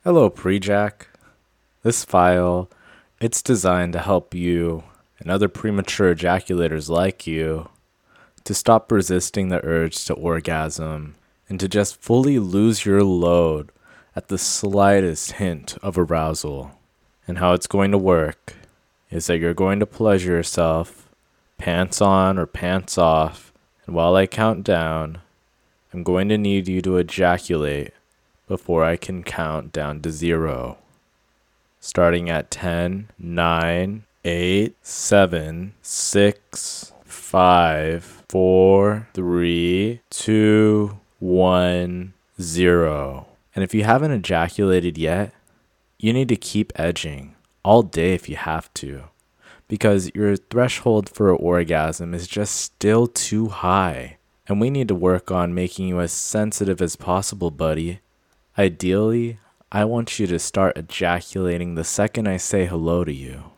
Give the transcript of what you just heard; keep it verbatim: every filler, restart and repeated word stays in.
Hello, Prejack. This file, it's designed to help you and other premature ejaculators like you to stop resisting the urge to orgasm and to just fully lose your load at the slightest hint of arousal. And how it's going to work is that you're going to pleasure yourself, pants on or pants off, and while I count down, I'm going to need you to ejaculate before I can count down to zero. Starting at ten, nine, eight, seven, six, five, four, three, two, one, zero. And if you haven't ejaculated yet, you need to keep edging all day if you have to, because your threshold for orgasm is just still too high. And we need to work on making you as sensitive as possible, buddy. Ideally, I want you to start ejaculating the second I say hello to you.